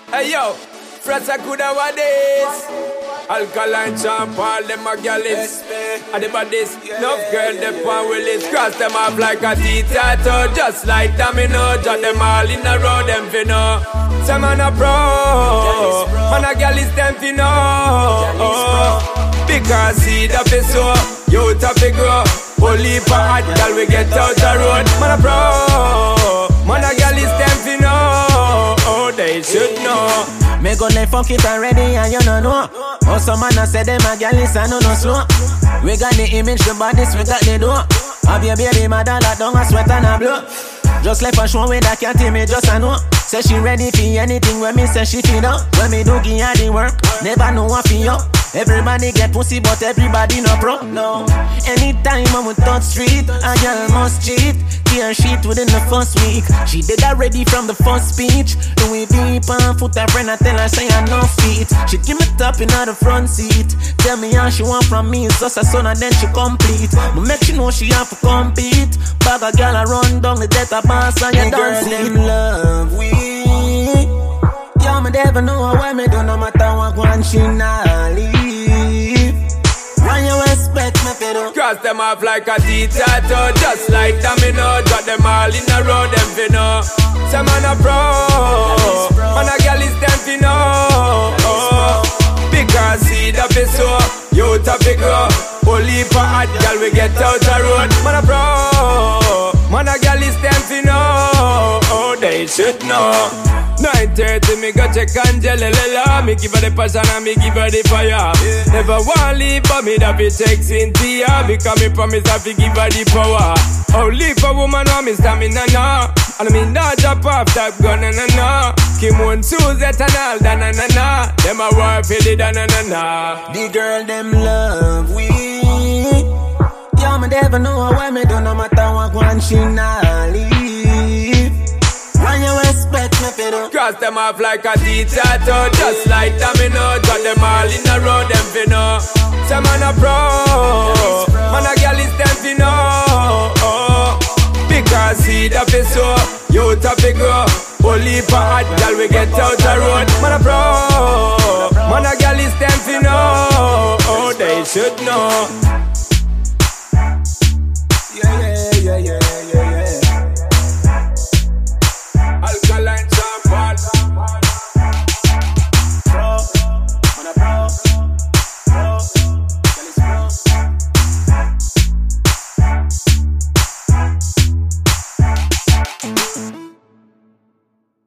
Hey yo, Frats a good nowadays. Alkaline champ, all them a gallus. And the bodies, enough girl, them pan willis. Cross them off like a T-tattoo. Just like domino, jot them all in a row, them finna. Some man a pro, man a gallus, them finna. Because see the so, you to be grow. Only for hot girl, we get out the road. Man a pro, man a gallus, them finna. Oh, they should know. Me go left fuck it already and you don't know. Oh, some man a say them a gal is a no slow. We got the image, the bodies, we got the dough. Have your baby mother that down a sweat and a blow. Just left a show with that cat me just a know. Say she ready for anything when me say she feel up. When me do give her the work, never know what for you. Everybody get pussy but everybody no pro. No. Anytime I'm with touch street, a girl must cheat. Clear sheet within the first week. She did already from the first speech. Louis V pan foot her friend, I tell her say I no feet. She give me top in the front seat. Tell me how she want from me, it's just a son and then she complete. But make she know she have to compete. Bag a girl a run down the death of boss and you don't see them love we. Yo, me never know why me do no matter what one she not leave. When you expect me to do? Cross them off like a T-tattoo. Just like domino, drop them all in a row, them finna. Some man a pro, man a gal is them finna. Because see the so, you to be grow. Only for hot gal, we get out the road. Man a pro, man a gal is them finna. Oh, they should know. 9:30, me go check Angela. Me give her the passion and me give her the fire. Never want leave, but me da be check Cynthia. Because me promise I fi give her the power. Only for woman want me stamina na. And me not drop off that gun na na na. Kim one Suzette and all da na na na. Them a war for the da na na na. The girl them love we. Yo, me never know why me do no matter what one she not leave. When you expect me to do? Cross them off like a T-tattoo. Just like domino, drop them all in a row, them finna. Some man a pro, man a gal is them finna. Because see the so, you to be grow. Only for hot gal, we get out the road. Man a pro, man a gal is them finna. Oh, they should know.